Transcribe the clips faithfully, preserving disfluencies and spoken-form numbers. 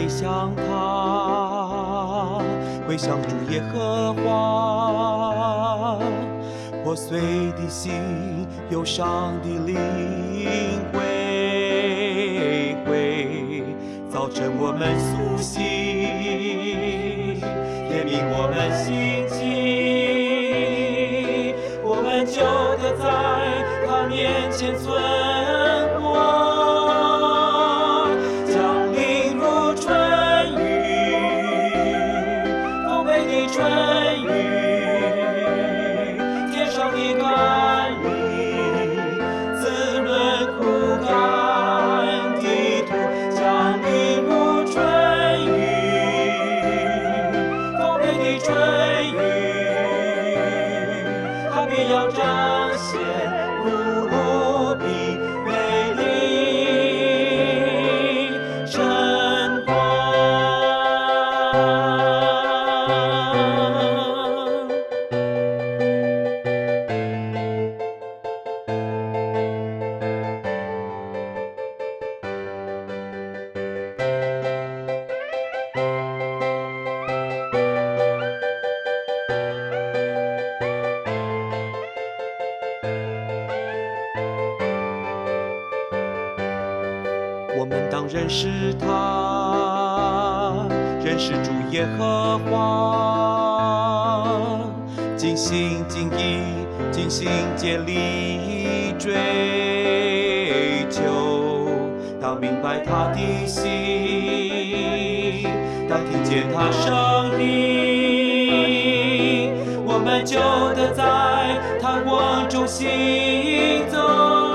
归向他，归向主耶和华。破碎的心，忧伤的灵归回。早晨我们苏醒，点明我们心情，我们就得在他面前存活。降临如春雨，丰沛的春雨，天上的甘霖，滋润枯干的土。降临如春雨，丰沛的春雨，它必要彰显无比美丽晨光。我们当认识他，认识主耶和华，尽心尽意尽心竭力追求。当明白他的心，当听见他声音，我们就得在他光中行走。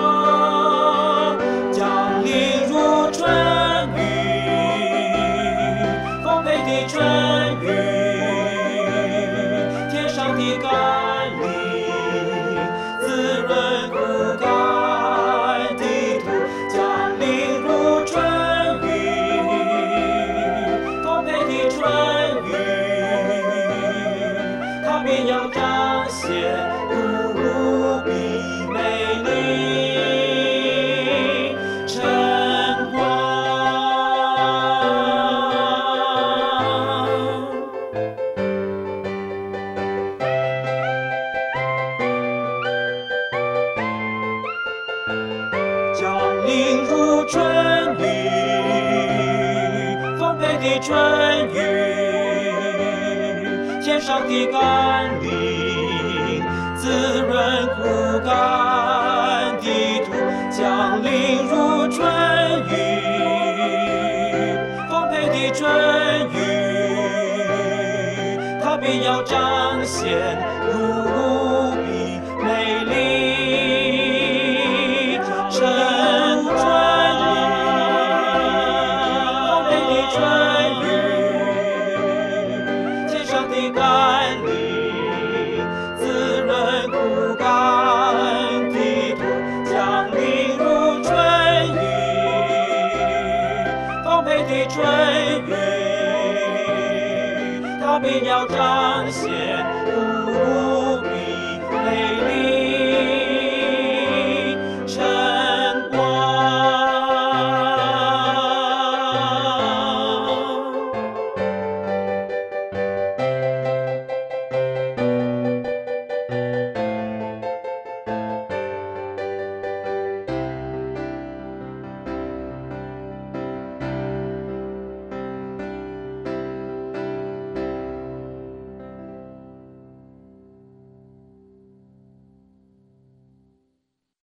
降临如春雨，丰沛的春雨，天上的甘霖，滋润枯干的土。降临如春雨，丰沛的春雨，它必要彰显无比美丽晨光。降临如春雨，丰沛的春雨，天上的甘霖，滋润枯干的土。降临如春雨，丰沛的春雨，它必要彰显无比美丽晨光。丰沛的春雨，天上的甘霖，滋润枯干的土。降临如春雨，丰沛的春雨，它必要彰显无